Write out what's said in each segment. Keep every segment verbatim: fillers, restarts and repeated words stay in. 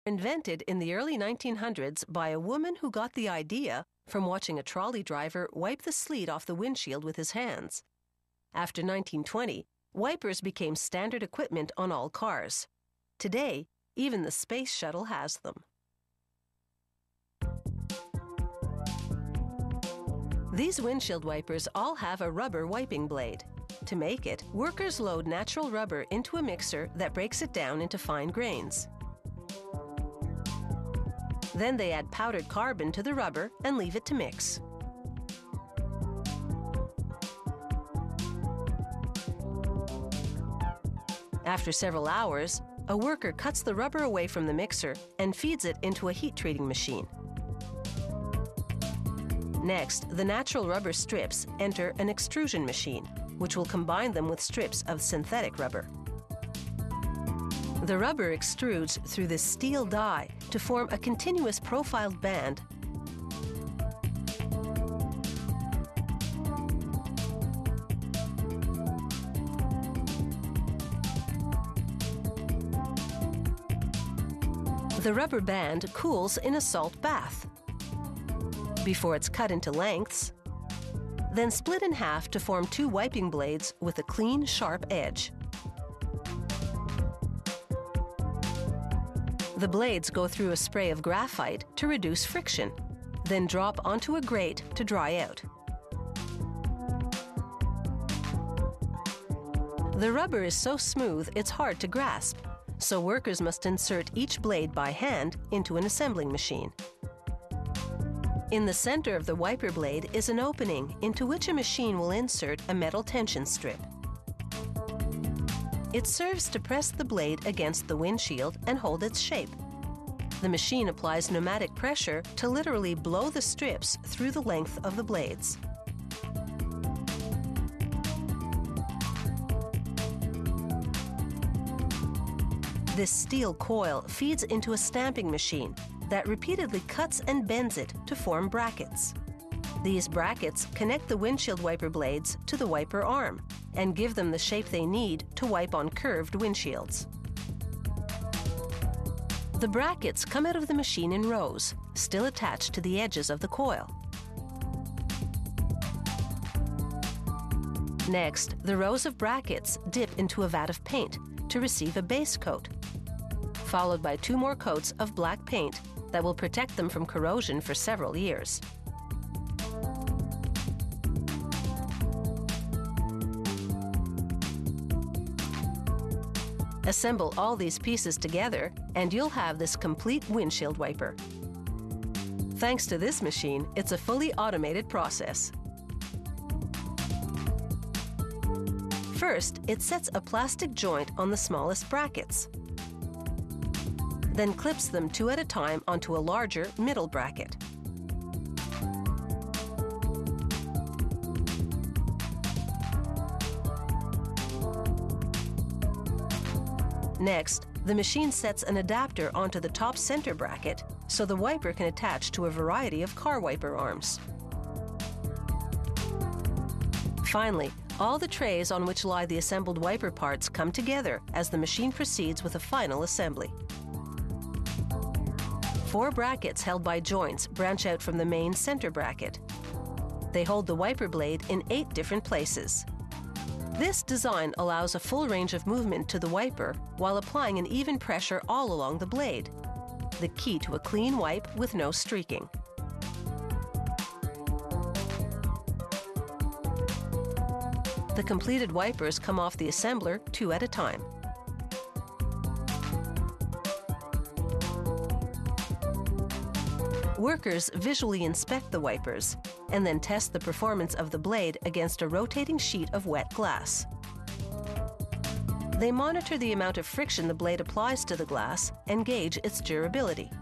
Invented in the early nineteen hundreds by a woman who got the idea from watching a trolley driver wipe the sleet off the windshield with his hands. After nineteen twenty, wipers became standard equipment on all cars. Today, even the Space Shuttle has them. These windshield wipers all have a rubber wiping blade. To make it, workers load natural rubber into a mixer that breaks it down into fine grains. Then they add powdered carbon to the rubber and leave it to mix. After several hours, a worker cuts the rubber away from the mixer and feeds it into a heat treating machine. Next, the natural rubber strips enter an extrusion machine, which will combine them with strips of synthetic rubber. The rubber extrudes through this steel die to form a continuous profiled band. The rubber band cools in a salt bath before it's cut into lengths, then split in half to form two wiping blades with a clean, sharp edge. The blades go through a spray of graphite to reduce friction, then drop onto a grate to dry out. The rubber is so smooth it's hard to grasp, so workers must insert each blade by hand into an assembling machine. In the center of the wiper blade is an opening into which a machine will insert a metal tension strip. It serves to press the blade against the windshield and hold its shape. The machine applies pneumatic pressure to literally blow the strips through the length of the blades. This steel coil feeds into a stamping machine that repeatedly cuts and bends it to form brackets. These brackets connect the windshield wiper blades to the wiper arm and give them the shape they need to wipe on curved windshields. The brackets come out of the machine in rows, still attached to the edges of the coil. Next, the rows of brackets dip into a vat of paint to receive a base coat, followed by two more coats of black paint that will protect them from corrosion for several years. Assemble all these pieces together and you'll have this complete windshield wiper. Thanks to this machine, it's a fully automated process. First, it sets a plastic joint on the smallest brackets, then clips them two at a time onto a larger middle bracket. Next, the machine sets an adapter onto the top center bracket so the wiper can attach to a variety of car wiper arms. Finally, all the trays on which lie the assembled wiper parts come together as the machine proceeds with a final assembly. Four brackets held by joints branch out from the main center bracket. They hold the wiper blade in eight different places. This design allows a full range of movement to the wiper while applying an even pressure all along the blade, the key to a clean wipe with no streaking. The completed wipers come off the assembler two at a time. Workers visually inspect the wipers and then test the performance of the blade against a rotating sheet of wet glass. They monitor the amount of friction the blade applies to the glass and gauge its durability.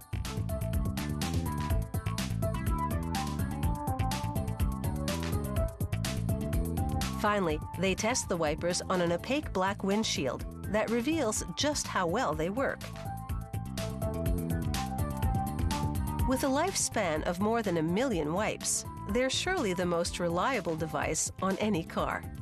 Finally, they test the wipers on an opaque black windshield that reveals just how well they work. With a lifespan of more than a million wipes, they're surely the most reliable device on any car.